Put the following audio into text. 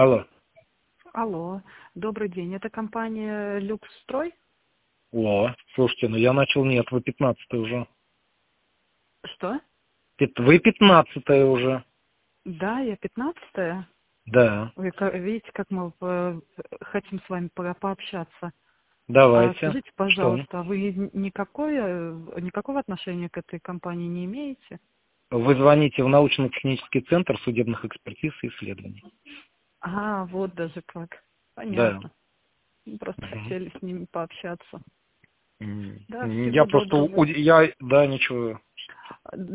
Алло. Алло, добрый день. Это компания «Люксстрой»? О, слушайте, ну я начал, нет, вы 15-й уже. Что? Вы 15-я уже. Да, я 15-я. Да, Вы видите, как мы хотим с вами пообщаться. А давайте. скажите, Что? пожалуйста, а вы никакого отношения к этой компании не имеете? Вы звоните в научно-технический центр судебных экспертиз и исследований. А, вот даже как. Да. Понятно. Мы просто Мгм. хотели с ними пообщаться. Да, Я всего просто, доброго. да, ничего.